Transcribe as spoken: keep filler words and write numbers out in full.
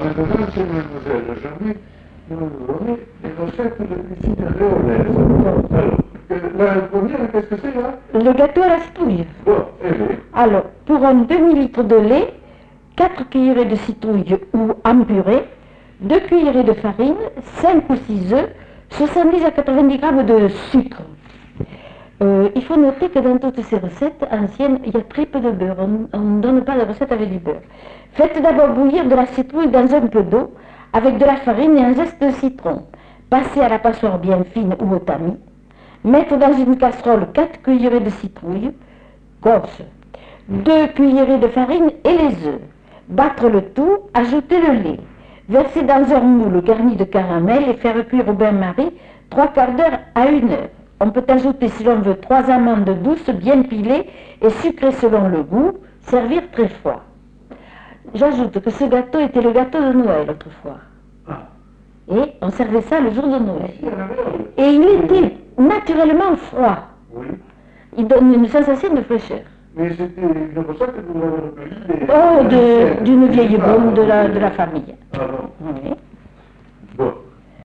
maintenant, c'est mademoiselle Jeannet qui va nous donner les recettes de cuisine réolaise. Alors, la première, qu'est-ce que c'est là? Le gâteau à la citrouille. Bon, eh bien. Alors, pour un demi-litre de lait, quatre cuillerées de citrouille ou en purée, deux cuillerées de farine, cinq ou six œufs, soixante-dix à quatre-vingt-dix grammes de sucre. Euh, il faut noter que dans toutes ces recettes anciennes, il y a très peu de beurre. On ne donne pas de recette avec du beurre. Faites d'abord bouillir de la citrouille dans un peu d'eau, avec de la farine et un zeste de citron. Passez à la passoire bien fine ou au tamis. Mettre dans une casserole quatre cuillerées de citrouille, corse, deux cuillerées de farine et les œufs. Battre le tout, ajouter le lait. Verser dans un moule garni de caramel et faire cuire au bain-marie trois quarts d'heure à une heure. On peut ajouter, si l'on veut, trois amandes douces bien pilées et sucrées selon le goût, servir très froid. J'ajoute que ce gâteau était le gâteau de Noël autrefois. Et on servait ça le jour de Noël. Et il était naturellement froid. Oui. Il donne une sensation de fraîcheur. Mais c'était une recette que vous avez recueillie des... Oh, d'une vieille bonne de la, de la famille. Ah bon. Oui.